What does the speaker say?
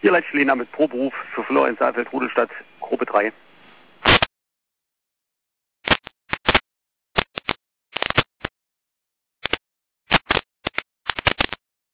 Hier Leitschlehner mit Proberuf für Florian Saalfeld, Rudolstadt, Gruppe 3.